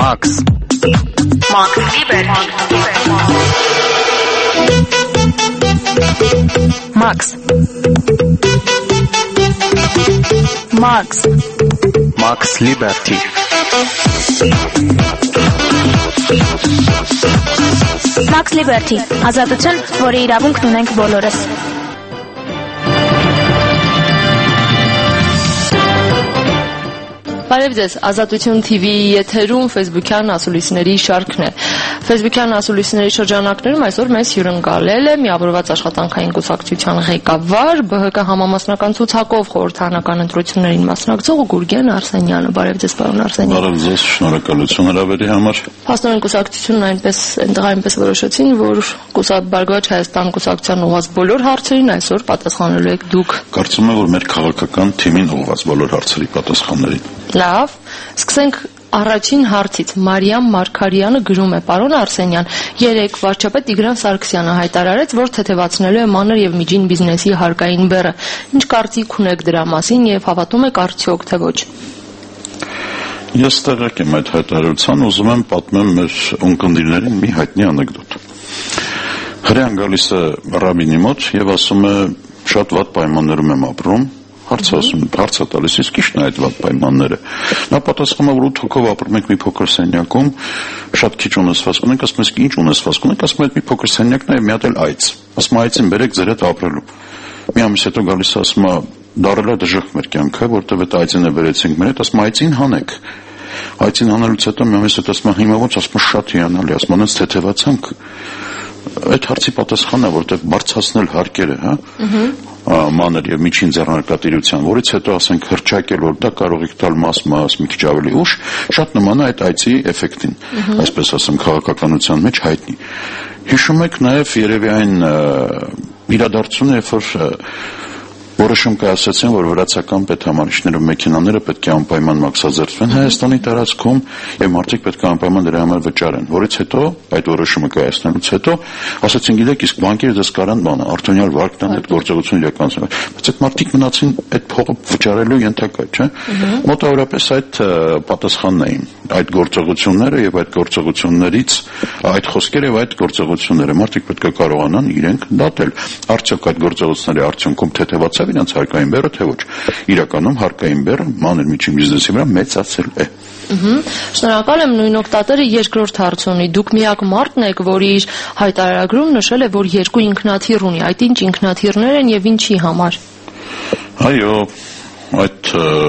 Max Liber. Max Liberty. Max Liberty, ազատություն, որի իրավունքն ունենք բոլորս։ Բարև ձեզ, Ազատություն TV-ի եթերում Facebook-յան ասուլիսների շարքն է։ Facebook-յան ասուլիսների շրջանակներում այսօր մեզ հյուրընկալել է միավորված աշխատանքային կուսակցության ղեկավար, ԲՀԿ համամասնական ցուցակով խորհրդարանական ընտրություններին մասնակցող Գուրգեն Արսենյանը։ Բարև ձեզ, պարոն Արսենյան։ Բարև ձեզ, շնորհակալություն հրավերի համար։ Փաստորեն կուսակցությունն այնպես որոշեցին, որ Բարգավաճ Հայաստան կուսակցության ուղղված բոլոր հարցերին այսօր պատասխանելու եք դուք։ Կարծում եմ, որ մեր քաղաքական թիմին ուղղված բոլոր հարցերի պատասխաններին։ Լավ, սկսենք առաջին հարցից։ Մարիամ Մարգարյանը գրում է. Պարոն Արսենյան, երեկ վարչապետ Տիգրան Սարգսյանը հայտարարեց, որ թեթևացնելու է մանր եւ միջին բիզնեսի հարկային բեռը։ Ինչ կարծիք ունեք դրա մասին եւ հավատում եք արդյոք թե ոչ։ Ես տեղյակ եմ այդ հայտարարության, ուզում եմ պատմեմ մեր ունկնդիրներին մի հայտնի անեկդոտ։ Հրեան գալիս է ռաբինի մոտ եւ ասում է. շատ վատ պայմաններում եմ ապրում։ Հարցը տալիս, իսկ ի՞նչն է այդ վատ պայմանները։ Նա պատասխանում է, որ 8 հոգով ապրում ենք մի փոքր սենյակում, շատ քիչ ունեցվածք ունենք, ասում ենք, ինչ ունեցվածք ունենք, ասում ենք, մի փոքր սենյակն է եւ մի հատ էլ այծ։ Ասում այծին բերեք ձեր հետ ապրելու։ Մի ամիս հետո գալիս է, ասում է, դարել է դժոխք մեր կյանքը, որտեղ այդ այծին է բերեցինք մեր հետ, ասում այծին հանեք։ Այծին հանելուց հետո մի ամիս հետո ասում է, հիմա ոնց, ասում է, շատ հիանալի, ասում է, թեթևացանք։ Այդ հարցի պատասխանն է, որտեղ բարձրացնել հարկերը, հա։ Մանր եւ միջին ձեռնարկատիրության, որից հետո ասենք հրճակել, որ դա կարող եք տալ մաս մի քիչ ավելի ուշ, շատ նման է այդ այցի էֆեկտին, այսպես ասեմ, քաղաքականության մեջ հայտնի։ Հիշում եք նաեւ երևի այն իրադարձությունը, երբ որ որոշում կայացրեցին, որ վրացական պետհամարիչներով մեքենաները պետք է անպայման մաքսաձեռնվեն Հայաստանի տարածքում եւ մարդիկ պետք է անպայման դրա համար վճարեն, որից հետո այդ որոշումը կայացնելուց հետո ասացին, գիտեք, իսկ բանկերը դες կարան բանը Արտոնյալ Վարդան այդ գործողությունը իրականացնել, բայց այդ մարդիկ մնացին այդ փողը վճարելու ենթակա, չէ՞։ Մոտավորապես այդ պատասխանն էին այդ գործողությունները եւ այդ գործողություններից այդ խոսքերը եւ այդ գործողությունները մարդիկ պետք է կարողանան իրենք դատել։ Արդյոք այդ գործողությունների արդյունքում թեթևացավ իրենց հարկային բեռը, թե ոչ։ Իրականում հարկային բեռը մանր միջին բիզնեսի վրա մեծացել է։ Շնորհակալ եմ, նույն օկտատորը երկրորդ հարց ունի։ Դուք միակ մարդն եք, որ իր հայտարարագրում նշել է, որ երկու ինքնաթիռ ունի։ Այդ ինչ ինքնաթիռներ են եւ ինչի համար։ Այո, այդ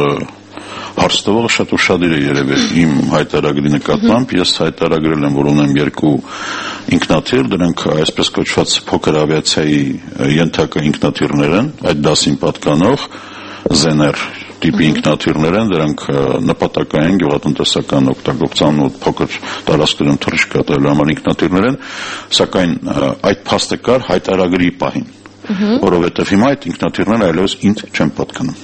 հարցը շատ ուշադիր է երևի իմ հայտարարագրի նկատմամբ։ Ես հայտարարել եմ, որ ունեմ երկու ինքնաթիռ, դրանք այսպես կոչված փոքր ավիացիայի ենթակա ինքնաթիռներ են, այդ դասին պատկանող Zener տիպի ինքնաթիռներ են, դրանք նպատակային գյուղատնտեսական օգտագործան ու փոքր տարածքներում թռիչք կատարելու համար ինքնաթիռներ են, սակայն այդ փաստը կար հայտարարագրի պահին, որովհետև հիմա այդ ինքնաթիռները այլևս ինձ չեն պատկանում։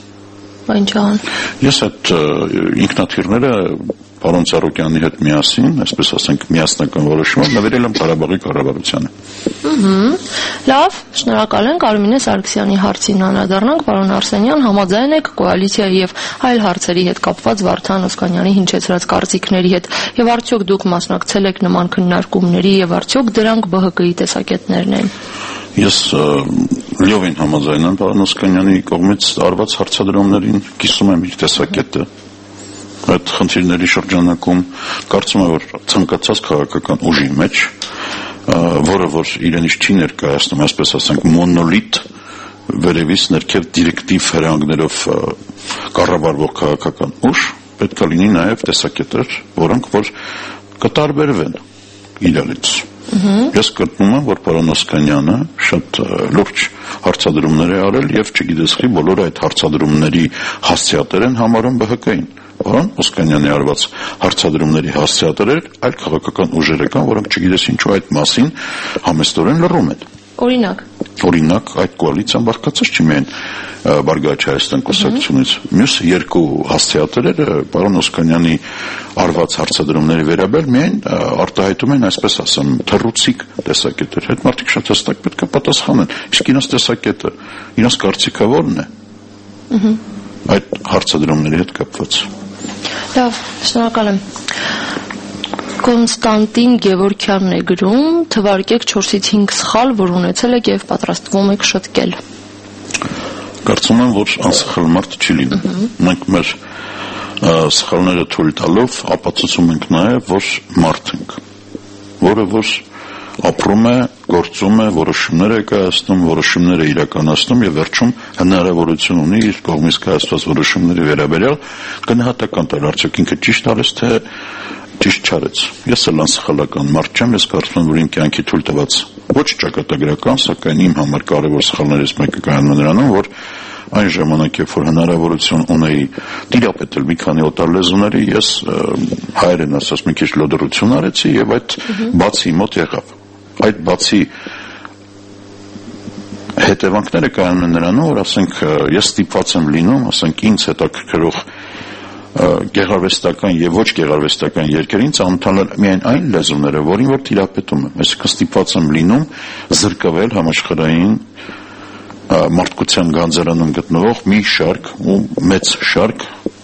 Ես այդ ինքնաթիռները պարոն Ծառուկյանի հետ միասին, այսպես ասենք, միասնական որոշումով նվիրել եմ Ղարաբաղի կառավարությանը։ Լավ, շնորհակալ ենք Արմինե Սարգսյանի հարցին անդրադառնանք, պարոն Արսենյան, համաձայն եք կոալիցիայի եւ այլ հարցերի հետ կապված Վարդան Օսկանյանի հնչեցրած կարծիքների հետ, եւ արդյոք դուք մասնակցել եք նման քննարկումների եւ արդյոք դրանք ԲՀԿ-ի տեսակետներն են։ Ես լիովին համաձայն եմ պարոն Օսկանյանի կողմից արված հարցադրումներին, կիսում եմ իր տեսակետը։ Այդ խնդիրների շրջանակում կարծում եմ, որ ցանկացած քաղաքական ուժի մեջ, որը որ իրենից չի ներկայացնում, այսպես ասենք, մոնոլիթ վերևից ներքև դիրեկտիվ հրանգներով կառավարվող քաղաքական ուժ, պետք է լինի նաև տեսակետեր, որոնք որ կտարբերվեն իրարից։ Ես կրկնում եմ, որ պարոն Օսկանյանը շատ լուրջ հարցադրումներ է արել եւ չգիտես խի բոլոր այդ հարցադրումների հասցեատեր են համարում ԲՀԿ-ին։ Պարոն Օսկանյանի արված հարցադրումների հասցեատերեր այլ քաղաքական ուժեր կան, որոնք չգիտես ինչու այդ մասին համեստորեն լռում են։ Օրինակ, այդ կոալիցիան բարգացած չի միայն Բարգավաճ Հայաստան կուսակցությունից, մյուս երկու հասցեատերերը պարոն Օսկանյանի արված հարցադրումների վերաբերյալ միայն արտահայտում են, այսպես ասեմ, թռուցիկ տեսակետեր։ Այդ մարդիկ շատ հստակ պետք է պատասխանեն։ Իսկ իրենց տեսակետը, իրենց կարծիքը ո՞րն է այդ հարցադրումների հետ կապված։ Լավ, շնորհակալ եմ։ Կոնստանտին Գևորգյանն է գրում, թվարկեք 4-ից 5 սխալ, որ ունեցել եք եւ պատրաստվում եք շտկել։ Կարծում եմ, որ անսխալ մարդ չի լինում։ Մենք մեր սխալները թույլ տալով ապացուցում ենք նաեւ, որ մարդ ենք, որը որ ապրում է, գործում է, որոշումներ է կայացնում, որոշումներ է իրականացնում եւ վերջում հնարավորություն ունի իր կողմից կայացված որոշումների վերաբերյալ գնահատական տալ, արդյոք ինքը ճիշտ արեց թե ճիշտ չարեց։ Ես էլ անսխալական մարդ չեմ, ես կարծում եմ, որ իմ կյանքի թույլ տված ոչ ճակատագրական, սակայն իմ համար կարևոր սխալներից մեկը կայանում է նրանում, որ այն ժամանակ, երբ որ հնարավորություն ունեի տիրապետել մի քանի օտար լեզուների, ես հայերեն ասած մի քիչ լոդրություն արեցի եւ այդ բացի մոտ եղավ։ Այդ բացի հետևանքները կայանում են նրանում, որ ասենք ես ստիպված եմ լինում, ասենք ինձ հետաքրքրող գեղարվեստական եւ ոչ գեղարվեստական երկերին ծանոթանալ միայն այն լեզուները, որին որ տիրապետում եմ, այսինքն ստիպված եմ լինում զրկվել համաշխարհային մարդկության գանձարանում գտնվող մի շարք ու մեծ շարք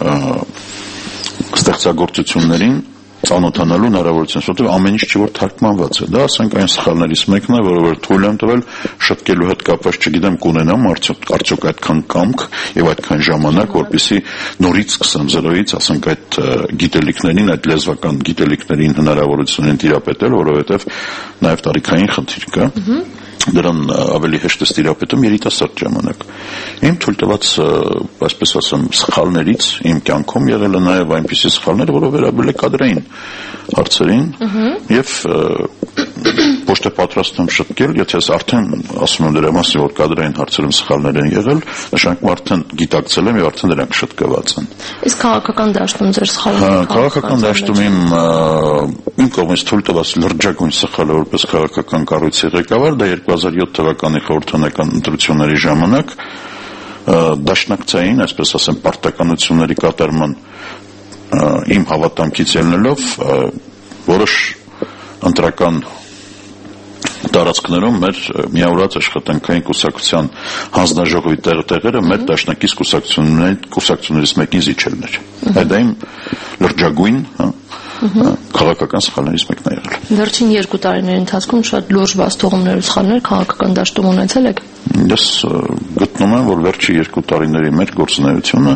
ստեղծագործություններին ծանոթանալու հնարավորություն, որտեղ ամեն ինչ չի որ թարգմանված է, դա ասենք այն սխալներից մեկն է, որը որ թույլ եմ տվել շտկելու հետ կապված, չգիտեմ, կունենամ արդյոք այդքան կամք եւ այդքան ժամանակ, որպեսզի նորից սկսեմ զրոյից, ասենք այդ գիտելիքներին, այդ լեզվական գիտելիքներին հնարավորություն են տիրապետել, որովհետեւ նաեւ տարիքային խնդիր կա։ Դրան ավելի հեշտ է տիրապետում երիտասարդ ժամանակ։ Իմ թույլ տված, այսպես ասեմ, սխալներից իմ կյանքում եղել է նաև այնպիսի սխալներ, որով վերաբերել է կադրային հարցերին եւ ոչ թե պատրաստ եմ շտկել, եթե ես արդեն ասում եմ դրա մասին, որ կադրային հարցերում սխալներ են եղել, նշանակում արդեն գիտակցել եմ եւ արդեն դրանք շտկված են։ Իսկ քաղաքական դաշտում ձեր սխալները։ Քաղաքական դաշտում իմ կողմից թույլ տված լրջագույն սխալը որպես քաղաքական կառույցի ղեկավար, դա 2007 թվականի խորհրդանական ընտրությունների ժամանակ դաշնակցային, այսպես ասեմ, պարտականությունների կատարման իմ հավատամքից ելնելով որոշ ընտրական տարածքներում մեր միավորված աշխատանքային կուսակցության հանձնաժողովի տեղերը մեր դաշնակից կուսակցություններից մեկին զիջելն էր։ Այդ իմ լրջագույն քաղաքական սխալներից մեկն է եղել։ Վերջին 2 տարիների ընթացքում շատ լուրջ բացթողումներ ու սխալներ քաղաքական դաշտում ունեցել եք։ Ես գտնում եմ, որ վերջի 2 տարիների մեջ գործունեությունը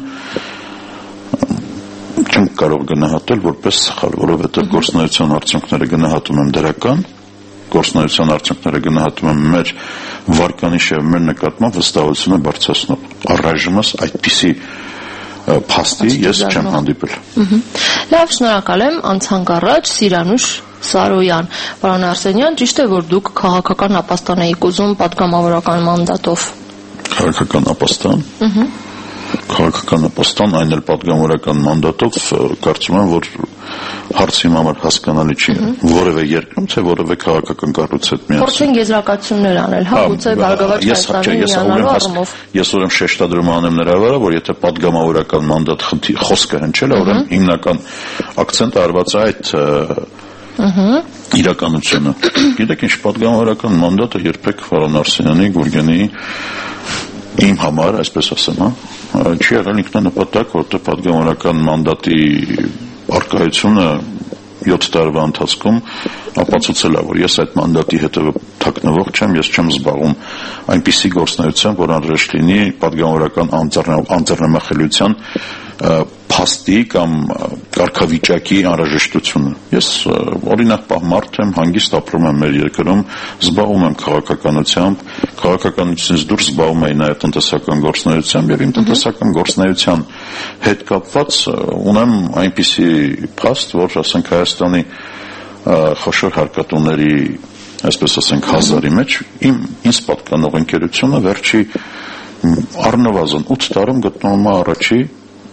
չեմ կարող գնահատել որպես սխալ, որովհետև գործունեության արդյունքները գնահատում եմ դրական, գործունեության արդյունքները գնահատում եմ մեր վարկանիշ եւ մեր նկատմամբ վստահությունը բարձրացնող։ Առայժմս այդպիսի փաստի ես չեմ հանդիպել։ Լավ, շնորհակալ եմ, անցանք առաջ Սիրանուշ Սարոյան։ Պարոն Արսենյան, ճիշտ է, որ դուք քաղաքական ապաստան եք ուզում պատգամավորական մանդատով։ Քաղաքական ապաստան։ Քաղաքական ապաստան, այն էլ պատգամավորական մանդատով, կարծում եմ, որ հարցի համար հասկանալի չի որևէ երկրում, թե որևէ քաղաքական կառույցի հետ միասին։ Փորձեն եզրակացություններ անել, հա, գուցե Բարգավաճ Հայաստանի միանալու առումով։ Ես ուրեմն շեշտադրում անեմ նրա վրա, որ եթե պատգամավորական մանդատ խոսքը հնչել է, ուրեմն հիմնական ակցենտը արված է այդ իրականությունը։ Գիտեք ինչ, պատգամավորական մանդատը երբեք պարոն Արսենյանի, Գուրգենի իմ համար, այսպես ասեմ, չի եղել ինքնանպատակ, որտեղ պատգամավորական մանդատի արկայությունը 7 տարվա ընթացքում ապացուցել է, որ ես այդ մանդատի հետևը թաքնվող չեմ, ես չեմ զբաղվում այնպիսի գործունեությամբ, որ անհրաժեշտ լինի պատգամավորական անձեռնամխելիության փաստի կամ կարգավիճակի անհրաժեշտությունը։ Ես օրինակապահ մարդ եմ, հանգիստ ապրում եմ մեր երկրում, զբաղվում եմ քաղաքականությամբ, քաղաքականությունից դուրս զբաղվում եմ նաև տնտեսական գործունեությամբ եւ իմ տնտեսական գործունեության հետ կապված ունեմ այնպիսի փաստ, որ ասենք Հայաստանի խոշոր հարկատուների, այսպես ասենք, հազարի մեջ ինձ պատկանող ընկերությունը վերջի առնվազն 8 տարում գտնվում է առաջի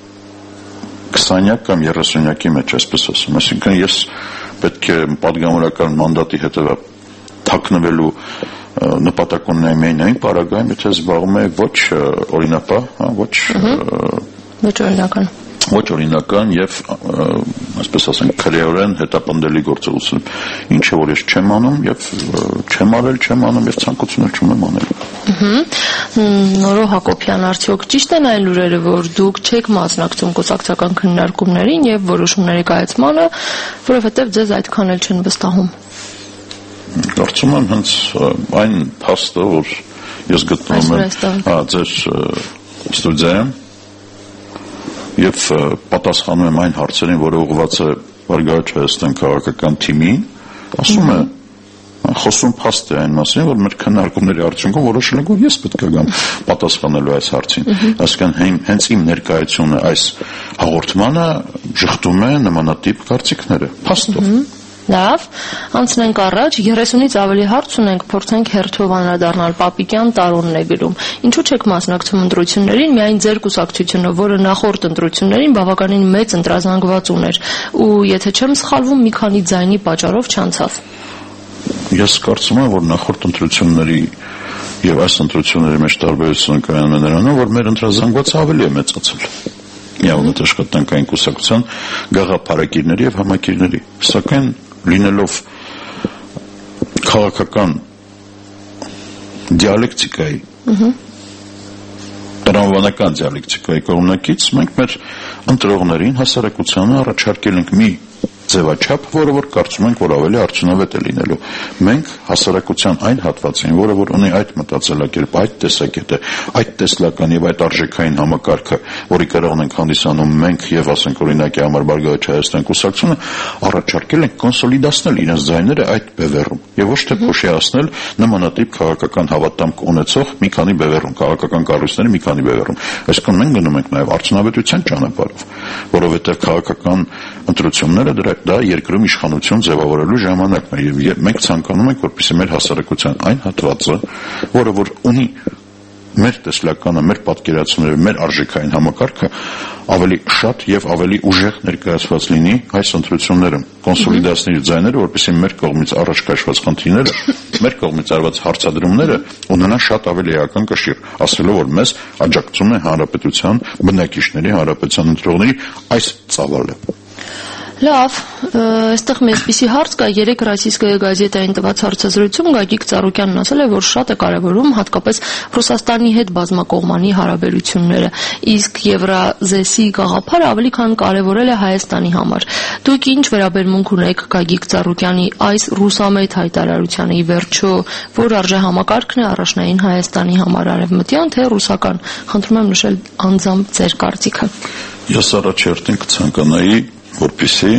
20 կամ 30-յակի մեջ, այսպես ասում, այսինքն ես պետք է պատգամավորական մանդատի հետևը թաքնվելու նպատակ ունենայի միայն այն պարագայում, եթե զբաղվում է ոչ օրինապահ, ոչ օրինական։ ոչ օրինական եւ այսպես ասենք քրեորեն հետապնդելի գործողություն։ Ինչ է որ ես չեմ անում եւ չեմ անում եւ ցանկություն չունեմ անել։ Նորո Հակոբյան, արդյոք ճիշտ են այն լուրերը, որ դուք չեք մասնակցում կուսակցական քննարկումներին եւ որոշումների կայացմանը, որովհետեւ ձեզ այդքան էլ չեն վստահում։ Կարծում եմ հենց այն փաստը, որ ես գտնում եմ, ձեր ստուդիայում եւ պատասխանում եմ այն հարցերին, որը ուղղված է Բարգավաճ Հայաստան քաղաքական թիմին, ասում է խոսում փաստ է այն մասին, որ մեր քննարկումների արդյունքում որոշել ենք, որ ես պետք է գամ պատասխանելու այս հարցին։ Այսինքն հենց իմ ներկայությունը այս հաղորդմանը շղթում է նմանատիպ կարծիքները, փաստով։ Լավ, անցնենք առաջ, 30-ից ավելի հարց ունենք, փորձենք հերթով անդրադառնալ։ Պապիկյան Տարոնն է գրում. Ինչու չեք մասնակցում ընտրություններին, միայն ձեր կուսակցությունը, որը նախորդ ընտրություններին բավականին մեծ ընտրազանգված ուներ, ու եթե չեմ սխալվում, մի քանի ձայնի պատճառով չանցավ։ Ես կարծում եմ, որ նախորդ ընտրությունների եւ այս ընտրությունների մեջ տարբերությունը կայանում է նրանում, որ մեր ընտրազանգվածը ավելի է մեծացել։ Միավորված աշխատանքային կուսակցության գաղափարակիրների եւ համակիրների, սակայն լինելով քաղաքական դիալեկտիկայի տրամաբանական դիալեկտիկայի կողմնակից մենք մեր ընտրողներին հասարակությանը առաջարկել ենք մի ձևաչափ, որը որ կարծում ենք, որ ավելի արդյունավետ է լինելու։ Մենք հասարակության այն հատվածին, որը որ ունի այդ մտածելակերպը, այդ տեսակետը, այդ տեսլական եւ այդ արժեքային համակարգը, որի կրողն ենք հանդիսանում մենք եւ ասենք օրինակի համար Բարգավաճ Հայաստան կուսակցությունը, առաջարկել ենք կոնսոլիդացնել իրենց ձայները այդ բևեռում եւ ոչ թե փոշիացնել նմանատիպ քաղաքական հավատամք ունեցող մի քանի բևեռում, քաղաքական կառույցների մի քանի բևեռում։ Այսինքն մենք գնում ենք նաեւ արդյունավետության ճանապարհով, որովհետեւ քաղաքական ընտրությունները դա երկրում իշխանություն ձևավորելու ժամանակն է եւ մենք ցանկանում ենք, որպեսզի մեր հասարակության այն հատվածը, որը որ ունի մեր տեսլականը, մեր պատկերացումները, մեր արժեքային համակարգը ավելի շատ եւ ավելի ուժեղ ներկայացված լինի այս ընտրություններում, կոնսոլիդացնի ձայները, որպեսզի մեր կողմից առաջ քաշված խնդիրները, մեր կողմից արված հարցադրումները ունենան շատ ավելի էական կշիռ, ասելով որ մեզ աջակցում է հանրապետության բնակիչների, հանրապետության ընտրողների այս ծավալը։ Լավ, այստեղ մի այսպիսի հարց կա, երեք Ռոսիյская գազետային տված հարցազրույցում Գագիկ Ծառուկյանն ասել է, որ շատ է կարևորում հատկապես Ռուսաստանի հետ բազմակողմանի հարաբերությունները, իսկ Եվրազեսի գաղափարը ավելի քան կարևորել է Հայաստանի համար։ Դուք ինչ վերաբերմունք ունեք Գագիկ Ծառուկյանի այս ռուսամետ հայտարարությանը, ի վերջո, որ արժեհամակարգն է առաջնային Հայաստանի համար, արևմտյան թե ռուսական։ Խնդրում եմ նշել անձամբ ձեր կարծիքը։ Ես առաջերտին կցանկանայի որպեսզի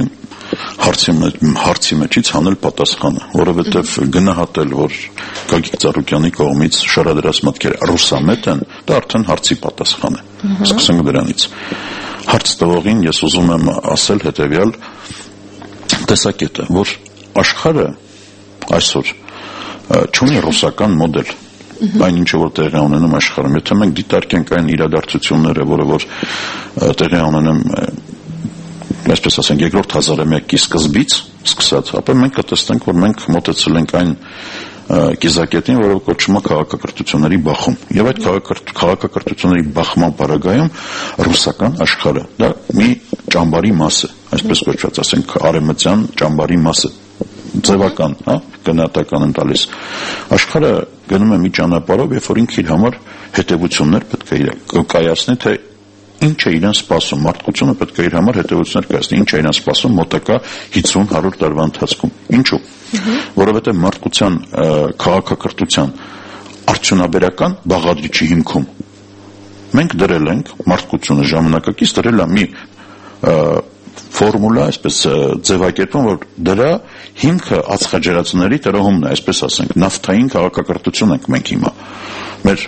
հարցի մեջից հանել պատասխանը, որովհետև գնահատել, որ Գագիկ Ծառուկյանի կողմից շարադրած մտքերը ռուսամետ են, դա արդեն հարցի պատասխան է։ Սկսենք դրանից։ Հարց տվողին ես ուզում եմ ասել հետևյալ տեսակետը, որ աշխարհը այսօր չունի ռուսական մոդել։ Այն ինչը որ տեղի ունենում աշխարհում, եթե մենք դիտարկենք այն իրադարձությունները, որը որ տեղի ունենում այսպես ասենք երկրորդ հազարամյակի սկզբից սկսած, ապա մենք կտեսնենք, որ մենք մոտեցել ենք այն կիզակետին, որը կոչվում է քաղաքակրթությունների բախում։ Եվ այդ քաղաքակրթությունների բախման պարագայում ռուսական աշխարհը դա մի ճամբարի մաս է, այսպես կոչված, ասենք արևմտյան ճամբարի մաս է, ձևական, գնահատական եմ տալիս։ Աշխարհը գնում է մի ճանապարհով, երբ որ ինքը իր համար հետևություններ պետք է կայացնի, թե ինչ է իրեն սպասում, մարդկությունը պետք է իր համար հետևություններ կայացնի, ինչ է իրեն սպասում մոտակա 50-100 տարվա ընթացքում։ Ինչու՞։ Որովհետև մարդկության քաղաքակրթության արդյունաբերական բաղադրիչի հիմքում մենք դրել ենք, մարդկությունը ժամանակակից դրել է մի ֆորմուլա, այսպես ձևակերպում, որ դրա հիմքը ածխաջրածների տրոհումն է, այսպես ասենք, նավթային քաղաքակրթություն ենք մենք հիմա։ Մեր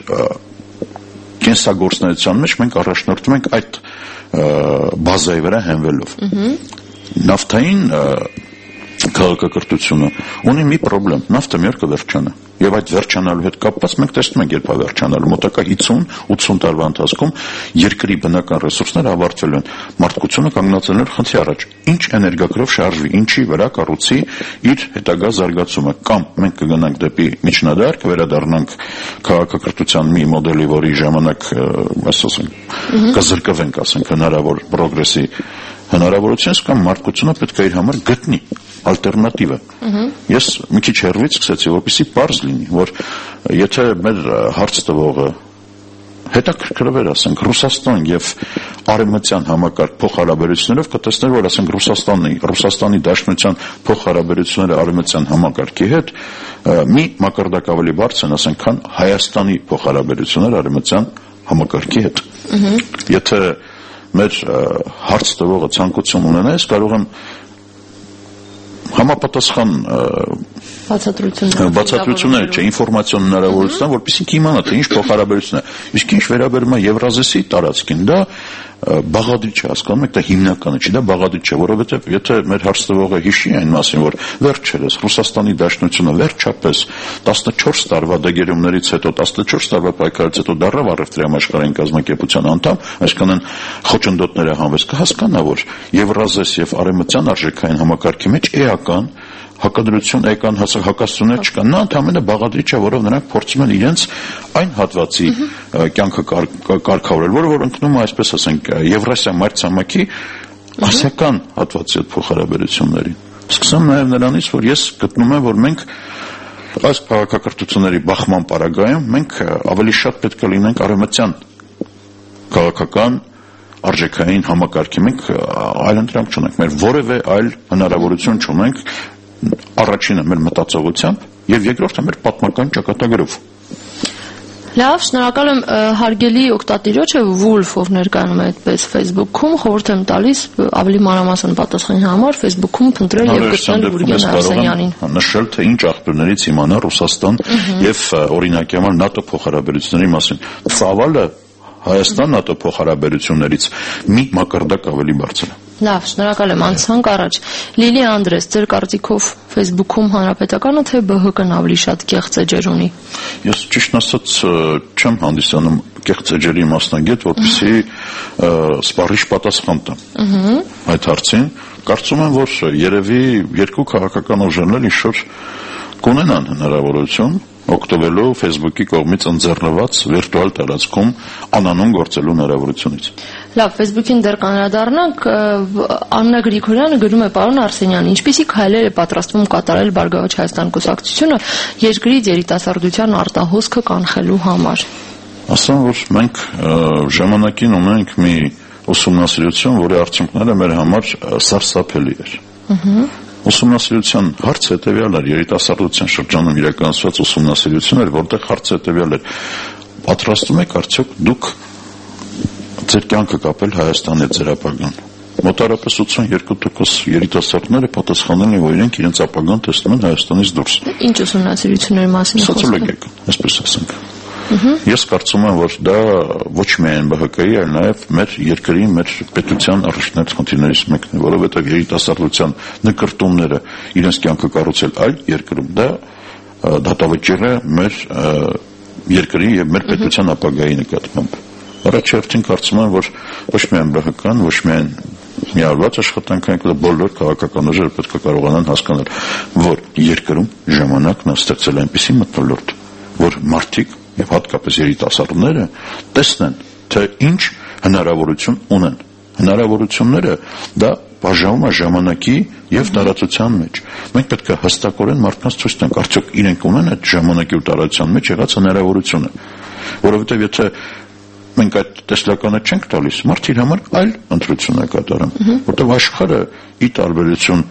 կենսագործունեության մեջ մենք առաջնորդում ենք այդ բազայի վրա հենվելով։ Նավթային քաղաքակրթությունը ունի մի խնդրեմ, նավթը մի օր կվերջանա։ Եվ այդ վերջանալու հետ կապված մենք տեսնում ենք, երբ է վերջանալու, մոտակա 50-80 տարվա ընթացքում երկրի բնական ռեսուրսները ավարտվելու են։ Մարդկությունը կանգնացել է խնդրի առաջ։ Ինչ էներգագրով շարժվի, ինչի վրա կառուցի իր հետագա զարգացումը, կամ մենք կգնանք դեպի միջնադար, կվերադառնանք քաղաքակրթության մի մոդելի, որի ժամանակ, ասենք, կզրկվենք, ասենք, հնարավոր պրոգրեսի հնարավորությունից, կամ մարդկությունը պետք է իր համար գտնի ալտերնատիվը։ Ես մի քիչ հեռվից սկսեցի, որպեսզի պարզ լինի, որ եթե մեր հարց տվողը հետաքրքրվեր, ասենք, Ռուսաստան եւ արևմտյան համակարգ փոխհարաբերություններով, կտեսներ, որ ասենք Ռուսաստանի Դաշնության փոխհարաբերությունները արևմտյան համակարգի հետ մի մակարդակ ավելի բարձր են, ասենք, քան Հայաստանի փոխհարաբերությունները արևմտյան համակարգի հետ։ Եթե մեր հարց տվողը ցանկություն ունենա, ես կարող եմ համապատասխան բացատրություններ, չէ, ինֆորմացիոն հնարավորություն, որպեսզի իմանա, թե ինչ փոխհարաբերություն է։ Իսկ ինչ վերաբերում է Եվրազեսի տարածքին, դա բաղադրիչ է, հասկանում եք, դա հիմնականը չի, դա բաղադրիչ է, որովհետև եթե մեր հարց տվողը հիշի այն մասին, որ վերջերս Ռուսաստանի Դաշնությունը վերջապես 14 տարվա դեգերումներից հետո, 14 տարվա պայքարից հետո դառավ առևտրի համաշխարհային կազմակերպության անդամ, այսինքն խոչընդոտները հանվեց, կհասկանա, որ Եվրազես եւ արևմտյան արժեքային համակարգի մեջ էական հակադրություն էական հակասություններ չկան, նա ընդհանրապես բաղադրիչ է, որով նրանք փորձում են իրենց այն հատվածի կյանքը կարգավորել, որը ընկնում է, այսպես ասենք, Եվրասիա մայրցամաքի ասիական հատվածի հետ փոխհարաբերություններին։ Սկսեմ նաև նրանից, որ ես գտնում եմ, որ մենք այս քաղաքակրթությունների բախման պարագայում մենք ավելի շատ պետք է լինենք արևմտյան քաղաքական արժեքային համակարգի, մենք այլ ընտրանք չունենք, մեր որևէ այլ հնարավորություն չունենք, առաջինը մեր մտածողությամբ եւ երկրորդը մեր պատմական ճակատագրով։ Լավ, շնորհակալ եմ, հարգելի օգտատիրոջը Wolf, ով ներկայանում է այդպես Facebook-ում, խորհուրդ եմ տալիս ավելի մանրամասն պատասխանի համար Facebook-ում փնտրել եւ գտնել Գուրգեն Արսենյանին։ Նշել, թե ինչ աղբյուրներից իմանա Ռուսաստան եւ օրինակի համար ՆԱՏՕ փոխհարաբերությունների մասին։ Ցավալը Հայաստան ՆԱՏՕ փոխհարաբերություններից մի մակարդակ ավելի բարձր է։ Լավ, շնորհակալ եմ, անցանք առաջ։ Լիլի Անդրես, ձեր կարծիքով Facebook-ում հանրապետականը թե ԲՀԿ-ն ավելի շատ կեղծ էջեր ունի։ Ես ճիշտ ասած չեմ հանդիսանում կեղծ էջերի մասնագետ, որպեսզի սպառիչ պատասխան տամ այդ հարցին։ Կարծում եմ, որ երևի երկու քաղաքական ուժերն էլ ինչ-որ կունենան հնարավորություն օգտվելու Facebook-ի կողմից ընձեռնված վիրտուալ տարածքում անանուն գործելու հնարավորությունից։ Լավ, Facebook-ին դեռ կանրադառնանք, Աննա Գրիգորյանը գրում է պարոն Արսենյան, ինչպիսի քայլեր է պատրաստվում կատարել Բարգավաճ Հայաստան կուսակցությունը երկրի երիտասարդության արտահոսքը կանխելու համար։ Ասեմ, որ մենք ժամանակին ունենք մի ուսումնասիրություն, որի արդյունքները մեր համար սարսափելի էր։ Ուսումնասիրության հարցը հետևյալ էր, երիտասարդության շրջանում իրականացված ուսումնասիրություն էր, որտեղ հարցը հետևյալ էր, պատրաստում եք արդյոք դուք ձեր կյանքը կապել Հայաստանի հետ ձեր ապագան։ Մոտարապես 82% երիտասարդները պատասխանել են, որ իրենք իրենց ապագան տեսնում են Հայաստանից դուրս։ Ինչ ուսումնասիրությունների մասին է խոսքը։ Սոցիոլոգիական, այսպես ասենք։ Ես կարծում եմ, որ դա ոչ միայն ԲՀԿ-ի, այլ նաև մեր երկրի, մեր պետության առաջնային խնդիրներից մեկն է, որովհետև երիտասարդության նկրտումները իրենց կյանքը կառուցել այլ երկրում, դա դատավճիռ է մեր երկրի եւ մեր պետության ապագայի նկատմամբ։ Առաջին կարծում եմ, որ ոչ միայն ԲՀԿ-ն, ոչ միայն միավորված աշխատանքային բոլոր քաղաքական ուժերը պետք է կարողանան հասկանալ, որ երկրում ժամանակն է ստեղծել այնպիսի մթնոլորտ, որ մարդիկ եւ հատկապես երիտասարդները տեսնեն, թե ինչ հնարավորություն ունեն։ Հնարավորությունները դա բաժանում է ժամանակի եւ տարածության մեջ։ Մենք պետք է հստակորեն մարդկանց ցույց տանք, արդյոք իրենք ունեն այդ ժամանակի ու տարածության մեջ եղած հնարավորությունը, որովհետեւ եթե մենք այդ տեսլականը չենք տալիս, մարդը իր համար այլ ընտրություն է կատարում, որտեղ աշխարհը ի տարբերություն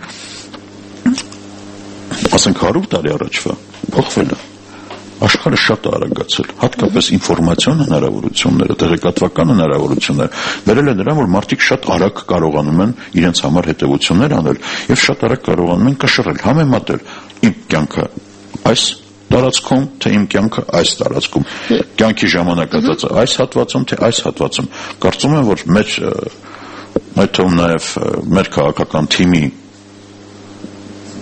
ասենք 100 տարի առաջվա փոխվել է։ Աշխարհը շատ է արագացել, հատկապես ինֆորմացիոն հնարավորությունները, տեղեկատվական հնարավորությունները վերել է նրան, որ մարդիկ շատ արագ կարողանում են իրենց համար հետևություններ անել եւ շատ արագ կարողանում են կշռել, համեմատել իմ կյանքը այս տարածքում, թե իմ կյանքը այս տարածքում, կյանքի ժամանակահատվածը այս հատվածում, թե այս հատվածում։ Կարծում եմ, որ մեր թվում նաև մեր քաղաքական թիմի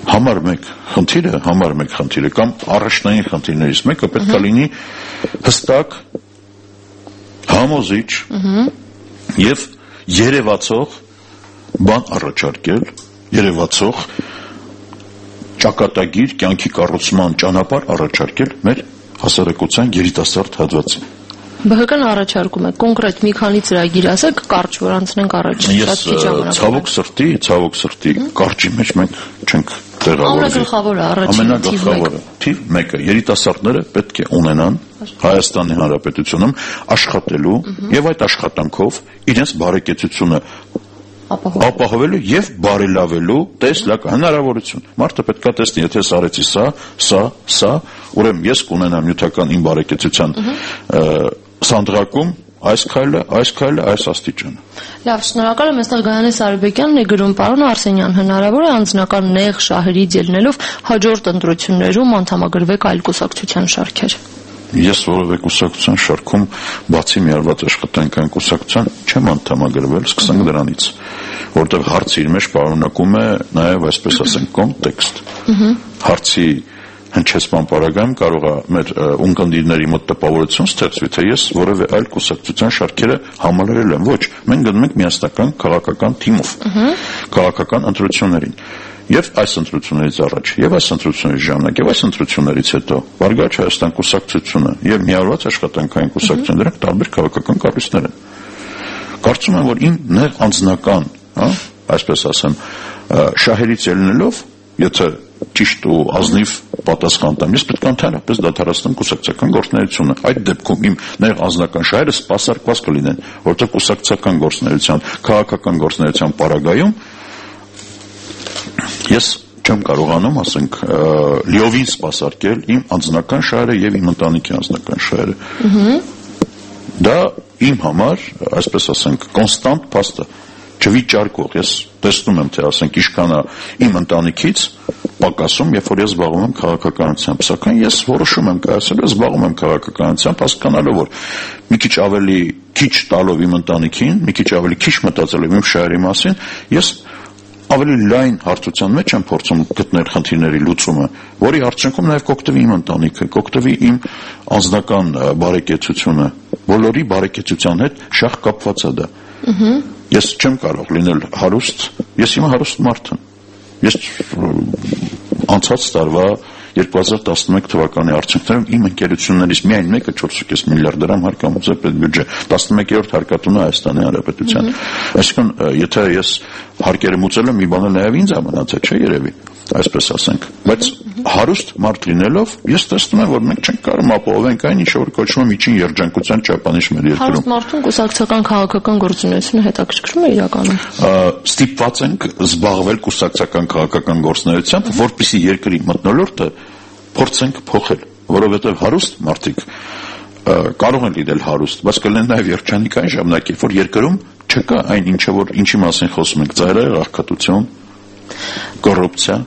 Համար մեկ խնդիրը կամ առաջնային խնդիրներից մեկը պետք է լինի հստակ, համոզիչ եւ երևացող բան առաջարկել, երևացող ճակատագիր կյանքի կառուցման ճանապարհ առաջարկել մեր հասարակության երիտասարդ հատվածին։ ԲՀԿ-ն առաջարկում է կոնկրետ մի քանի ծրագիր ասեք, կարճ որ անցնենք առաջ։ Ես ցավոք սրտի կարճի մեջ մենք չենք տեղավորվի։ Ամենագլխավորը թիվ 1-ը երիտասարդները պետք է ունենան Հայաստանի Հանրապետությունում աշխատելու եւ այդ աշխատանքով իրենց բարեկեցությունը ապահովելու եւ բարելավելու տեսլակ հնարավորություն։ Մարդը պետք է տեսնի, եթե սարեցի սա, ուրեմն ես կունենամ նյութական իմ բարեկեցության սանդղակում այս քայլը, այս աստիճանը։ Լավ, շնորհակալ եմ, այստեղ Գայանե Սարիբեկյանն է գրում, պարոն Արսենյան, հնարավոր է անձնական նեղ շահերից ելնելով հաջորդ ընտրություններում անդամագրվեք այլ կուսակցության շարքեր։ Ես որևէ կուսակցության շարքում բացի միավորված աշխատանքային կուսակցության չեմ անդամագրվել, սկսենք դրանից, որտեղ հարցը իր մեջ պարունակում է նաև, այսպես ասենք, կոնտեքստ։ Հարցի հնչեցման պարագայում կարող է մեր ունկնդիրների մոտ տպավորություն ստեղծվի, թե ես որևէ այլ կուսակցության շարքերը համալրել եմ։ Ոչ, մենք գնում ենք միասնական քաղաքական թիմով, քաղաքական ընտրություններին։ Եվ այս ընտրություններից առաջ, եւ այս ընտրությունների ժամանակ, եւ այս ընտրություններից հետո Բարգավաճ Հայաստան կուսակցությունը եւ միավորված աշխատանքային կուսակցությունը դրանք տարբեր քաղաքական կառույցներ են։ Կարծում եմ, որ իմ նեղ անձնական, այսպես ասեմ, շահերից ելնելով, եթե ճիշտ ու ազնիվ պատասխան տամ, ես պետք է ընդհանրապես դադարեցնեմ կուսակցական գործունեությունը։ Այդ դեպքում իմ նեղ անձնական շահերը սպասարկված կլինեն, որտեղ կուսակցական գործունեության, քաղաքական գործունեության պարագայում ես չեմ կարողանում, ասենք, լիովին սպասարկել իմ անձնական շահերը եւ իմ ընտանիքի անձնական շահերը։ Դա իմ համար, այսպես ասենք, կոնստանտ փաստ է, չվիճարկող։ Ես տեսնում եմ, թե ասենք ինչքան է իմ ընտանիքից պակասում, երբ որ ես զբաղվում եմ քաղաքականությամբ, սակայն ես որոշում եմ կայացել, զբաղվում եմ քաղաքականությամբ, հասկանալով, որ մի քիչ ավելի քիչ տալով իմ ընտանիքին, մի քիչ ավելի քիչ մտածելով իմ շահերի մասին, ես ավելի լայն հարթության մեջ եմ փորձում գտնել խնդիրների լուծումը, որի արդյունքում նաև կօգտվի իմ ընտանիքը, կօգտվի իմ անձնական բարեկեցությունը, բոլորի բարեկեցության հետ շահ կապված է դա։ Ես չեմ կարող լինել հարուստ, ես հիմա հարուստ մարդ եմ։ Ես անցած տարվա 2011 թվականի արդյունքներում իմ ընկերություններից միայն մեկը 4.5 միլիարդ դրամ հարկամուծ է պետբյուջե, 11-րդ հարկատունը Հայաստանի Հանրապետության։ Այսինքն, եթե ես հարկերը մուծել եմ, մի բանը նաև ինձ է մնացել, չէ՞ երևի, այսպես ասենք։ Բայց հարուստ մարդ լինելով, ես տեսնում եմ, որ մենք չենք կարող ապահովենք այն, ինչ որ կոչվում է միջին երջանկության չափանիշ մեր երկրում։ Հարուստ մարդուն կուսակցական քաղաքական գործունեությունը հետաքրքրում է իրականում։ Ստիպված ենք զբաղվել կուսակցական քաղաքական գործունեությամբ, որպեսզի երկրի մթնոլորտը փորձենք փոխել, որովհետև հարուստ մարդիկ կարող են լինել հարուստ, բայց կլինեն նաև երջանիկային ժամանակ, երբ որ երկրում չկա այն ինչը որ ինչի մասին խոսում ենք, ծայրահեղ աղքատություն, կոռուպցիա,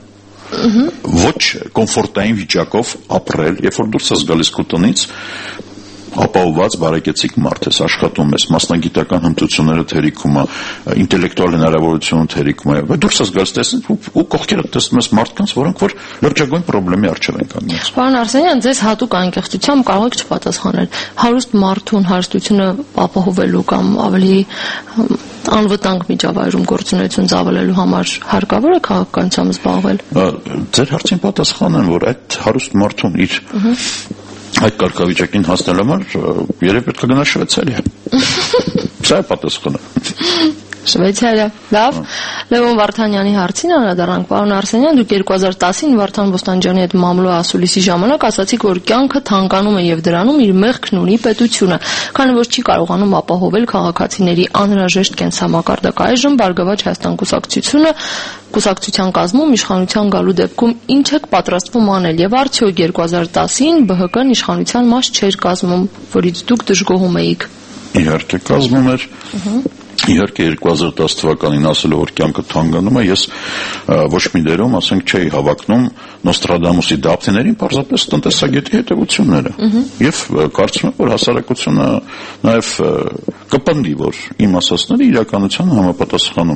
ոչ կոմֆորտային վիճակով ապրել, երբ որ դուրս ես գալիս քո տնից, ապահովված բարեկեցիկ մարդ ես, աշխատում ես, մասնագիտական հմտությունները թերիքում է, ինտելեկտուալ հնարավորությունը թերիքում է, դուրս ես գալիս տեսնես ու կողքերդ տեսնում ես մարդկանց, որոնք որ լրջագույն խնդրի առջև են կանգնած։ Պարոն Արսենյան, ձեզ հատուկ անկեղծությամբ կարող եք չպատասխանել։ Հարուստ մարդուն հարստությունը ապահովելու կամ ավելի անվտանգ միջավայրում գործունեություն ծավալելու համար հարկավոր է քաղաքականությամբ զբաղվել։ Ձեր հարցին պատասխանեմ, որ այդ հարուստ մարդուն իր այդ կարգավիճակին հասնելու համար երբ պետք է գնա Շվեյցարիա։ Սա է պատասխանը։ Շվեյցարիա։ Լավ։ Լևոն Վարդանյանի հարցին անդրադառնանք, պարոն Արսենյան, դուք 2010-ին Վարդան Բոստանջյանի հետ մամլո ասուլիսի ժամանակ ասացիք, որ կյանքը թանկանում է եւ դրանում իր մեղքն ունի պետությունը, քանի որ չի կարողանում ապահովել քաղաքացիների անհրաժեշտ կենսամակարդակ։ Այժմ Բարգավաճ Հայաստան կուսակցության կազմում իշխանության գալու դեպքում ինչ եք պատրաստվում անել եւ արդյոք 2010-ին ԲՀԿ-ն իշխանության մաս չէր կազմում, որից դուք դժգոհում էիք։ Իհարկե կազմում էր։ Իհարկե 2010 թվականին ասելով որ կյանքը թանկանում է, ես ոչ մի դերում, ասենք, չէի հավակնում Նոստրադամուսի դափտիներին, պարզապես տնտեսագետի հետևությունները։ Եվ կարծում եմ, որ հասարակությունը նաև կպնդի, որ իմ ասածները իրականության համապատասխանում են։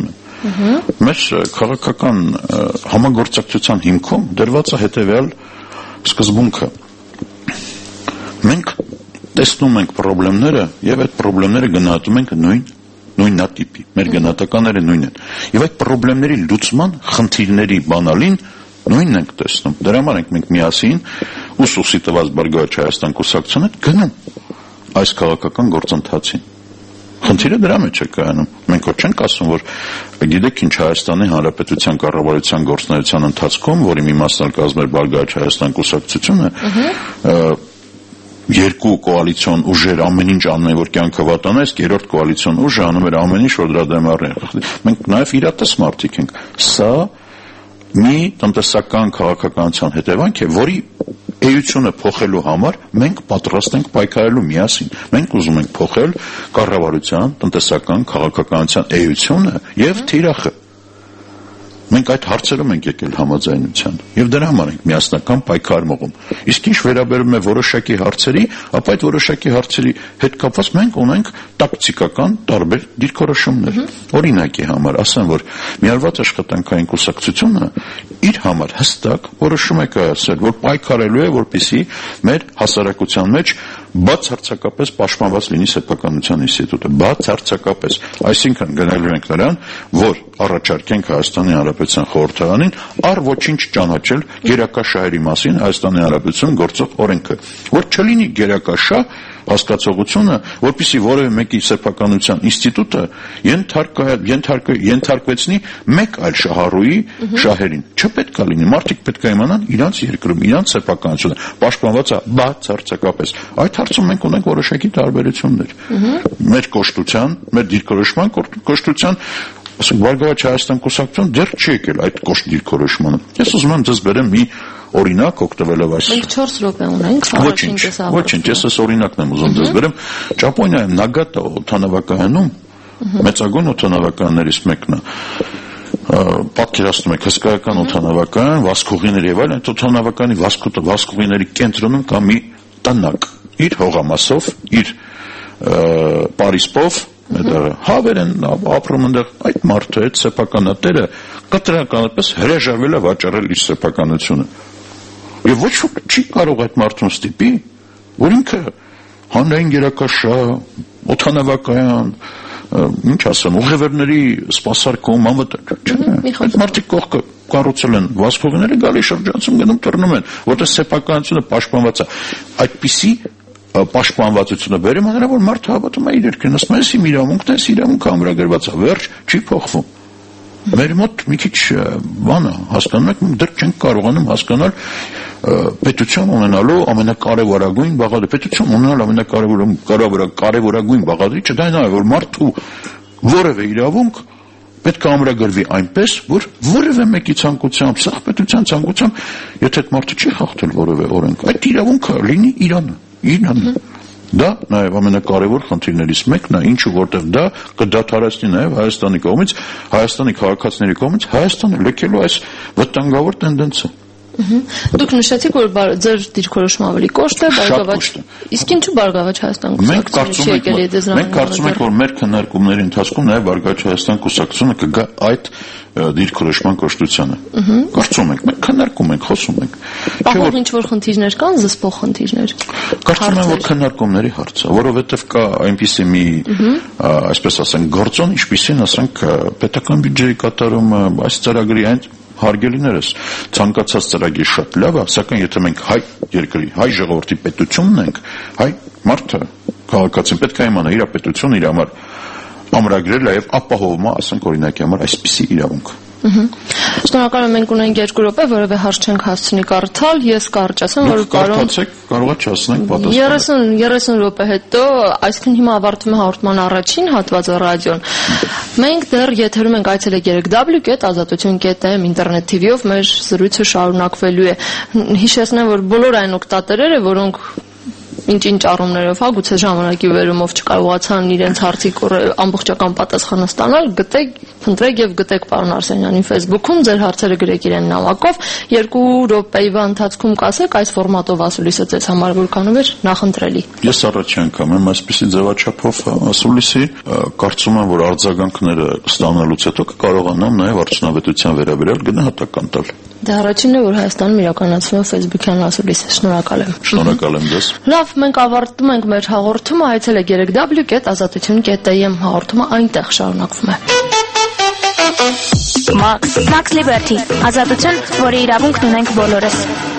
Մեր քաղաքական համագործակցության հիմքում դրված է հետևյալ սկզբունքը. մենք տեսնում ենք խնդիրները եւ այդ խնդիրները գնահատում ենք նույնատիպի, մեր գնահատականները նույնն են։ Եվ այդ խնդիրների լուծման խնդիրների բանալին նույնն ենք տեսնում։ Դրա համար ենք մենք միասին ուսուցի տված Բարգավաճ Հայաստան կուսակցությունը գնում այս քաղաքական գործընթացին։ Խնդիրը դրա մեջ է կայանում։ Մենք ոչ չենք ասում, որ գիտեք ինչ Հայաստանի Հանրապետության կառավարության գործունեության ընթացքում, որի մի մասն կազմել Բարգավաճ Հայաստան կուսակցությունը, երկու կոալիցիոն ուժեր ամեն ինչ անում են, որ կյանքը վատանա, իսկ երրորդ կոալիցիոն ուժը անում էր ամեն ինչ, որ դրա դեմ առնի։ Մենք նաև իրատես մարդիկ ենք։ Սա մի տնտեսական քաղաքականության հետևանք է, որի էությունը փոխելու համար մենք պատրաստ ենք պայքարելու միասին։ Մենք ուզում ենք փոխել կառավարության, տնտեսական, քաղաքականության էությունը եւ թիրախը։ Մենք այդ հարցերում ենք եկել համաձայնության եւ դրա համար ենք միասնական պայքար մղում։ Իսկ ինչ վերաբերում է որոշակի հարցերի, ապա այդ որոշակի հարցերի հետ կապված մենք ունենք տակտիկական տարբեր դիրքորոշումներ։ Օրինակի համար ասեմ, որ միավորված աշխատանքային կուսակցությունը իր համար հստակ որոշում է կայացրել, որ պայքարելու է, որպեսզի մեր հասարակության մեջ բացարձակապես պաշտպանված լինի սեփականության ինստիտուտը, բացարձակապես, այսինքն գնալու ենք նրան, որ առաջարկենք Հայաստանի Հանրապետության խորհրդարանին առ ոչինչ ճանաչել գերակաշահերի մասին Հայաստանի Հանրապետությունում գործող օրենքը, որ չլինի գերակաշահ հասկացողությունը, որպեսզի որևէ մեկի սեփականության ինստիտուտը ենթարկվեցնի մեկ այլ շահառուի շահերին։ Չպետք է լինի, մարդիկ պետք է իմանան իրանց երկրում, իրանց սեփականությունը պաշտպանված է բացարձակապես։ Այդ հարցում մենք ունենք որոշակի տարբերություններ։ Մեր կոշտության, մեր դիրքորոշման կոշտության, ասենք Բարգավաճ Հայաստան կուսակցություն դեռ չի եկել այդ կոշտ դիրքորոշմանը։ Ես ուզում եմ ձեզ բերեմ մի օրինակ օգտվելով այս։ Մենք 4 րոպե ունենք, Ոչինչ, ես այս օրինակն եմ ուզում ձեզ բերեմ։ Ճապոնիայում Նագատա օդանավակայանում մեծագույն օդանավակայաններից մեկն է։ Պատկերացնում եք հսկայական օդանավակայան, վազքուղիներ եւ այլն, այդ օդանավակայանի վազքուղիների կենտրոնում կա մի տնակ, իր հողամասով, իր պարիսպով, հավեր են ապրում այնտեղ, այդ մարդը, այդ սեփականատերը կտրականապես հրաժարվել է վաճառել իր սեփականությունը։ Եվ ոչ ոք չի կարող այդ մարդուն ստիպի, որ ինքը հանրային գերակաշահ, օդանավակայան, ինչ ասեմ, ուղևորների սպասարկում, այդ մարդիկ կողքը կառուցել են վազքուղիները, գալի շրջանցում գնում տրնում են, որտեղ սեփականությունը պաշտպանված է։ Այդպիսի պաշտպանվածությունը բերում հանրա, որ մարդը հավատում է իր երկրին, ասում է, այս իմ իրավունքն է, այս իրավունքը ամրագրված է, վերջ, չի փոխվում։ Մեր մոտ մի քիչ բան է, հասկանում եք, մենք դեռ չենք կարողանում հասկանալ պետություն ունենալու ամենակարևորագույն բաղադրիչ, պետություն ունենալ ամենակարևորագույն բաղադրիչը դա այն է, որ մարդու որևէ իրավունք պետք է ամրագրվի այնպես, որ որևէ մեկի ցանկությամբ, սաղ պետության ցանկությամբ, եթե այդ մարդը չի խախտել որևէ օրենք, այդ իրավունքը լինի Իրանը։ Դա նաև ամենակարևոր խնդիրներից մեկն է, ինչու որտեղ դա կդադարեցնի նաև Հայաստանի կողմից, Հայաստանի քաղաքացիների կողմից Հայաստանը լքելու այս վտանգավոր տենդենսը։ Դուք նշեցիք, որ ձեր դիրքորոշումը ավելի կոշտ է, Բարգավաճ։ Իսկ ինչու Բարգավաճ Հայաստան կուսակցությունը Մենք կարծում ենք, որ մեր քննարկումների ընթացքում նաև Բարգավաճ Հայաստան կուսակցությունը կգա այդ դիրքորոշման կոշտությանը։ Կարծում ենք, մենք քննարկում ենք, խոսում ենք։ Պահող ինչ-որ խնդիրներ կան, զսպող խնդիրներ։ Կարծում եմ, որ քննարկումների հարց է, որովհետև կա այնպիսի մի, այսպես ասենք, գործոն, ինչպիսին, ասենք, պետական բյուջեի կատարումը, այս ծրագրի այն հարգելիներս, ցանկացած ծրագիր շատ լավ է, սակայն եթե մենք հայ երկրի, հայ ժողովրդի պետությունն ենք, հայ մարդը, քաղաքացին պետք է իմանա իր պետությունը իր համար ամրագրել է եւ ապահովում է, ասենք օրինակի համար այսպիսի իրավունք։ Շնորհակալ եմ, մենք ունենք 2 րոպե, որևէ հարց չենք հասցնի կարդալ, ես կարճ ասեմ, որ կարող է չասնենք պատասխան։ 30 րոպե հետո, այսինքն հիմա ավարտվում է հաղորդման առաջին հատվածը ռադիոն։ Մենք դեռ եթերում ենք այցելեք www.azatutun.am ինտերնետ TV-ով մեր զրույցը շարունակվելու է։ Հիշեցնեմ, որ բոլոր այն օգտատերերը, որոնք ինչ-ինչ առումներով, հա, գուցե ժամանակի վերումով չկարողացան իրենց հարցի ամբողջական պատասխանը ստանալ, փնտրեք եւ գտեք պարոն Արսենյանին Facebook-ում, ձեր հարցերը գրեք իրեն նամակով, 2 րոպեվա ընթացքում կասեք այս ֆորմատով ասուլիսը ձեզ համար որքանով էր նախընտրելի։ Ես առաջի անգամ եմ այսպիսի ձևաչափով ասուլիսի, կարծում եմ, որ արձագանքները ստանալուց հետո կկարողանամ նաեւ արդյունավետության վերաբերյալ գնահատական տալ։ Դա առաջինն է, որ Հայաստանում իրականացվում է Facebook-յան ասուլիսը։ Շնորհակալ եմ։ Շնորհակալ եմ ձեզ։ Լավ, մենք ավարտում ենք մեր հաղորդումը, այցելեք www.azatutun.am հաղորդումը այնտեղ շարունակվում է։ Max Liberty, ազատություն, որի իրավունքն ունենք բոլորս։